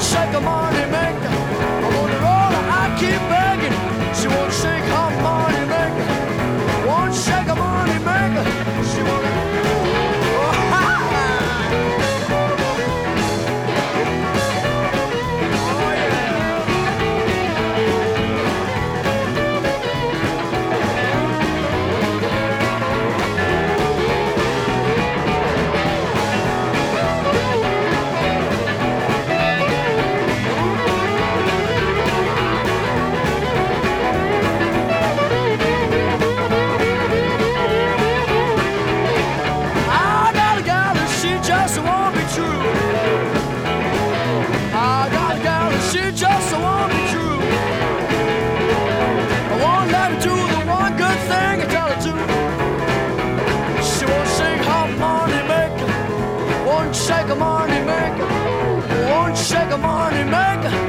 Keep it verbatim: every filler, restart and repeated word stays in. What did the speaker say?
shake a money maker. I'm on the road, I keep begging. She won't shake her money maker. Won't shake a money maker. She won't. Oh, ha, ha. Oh, yeah. I got a gal and she just won't be true. I got a gal and she just won't be true. I won't let her do the one good thing I tell her to. She won't shake her money maker. Won't shake a money maker. Won't shake a money maker.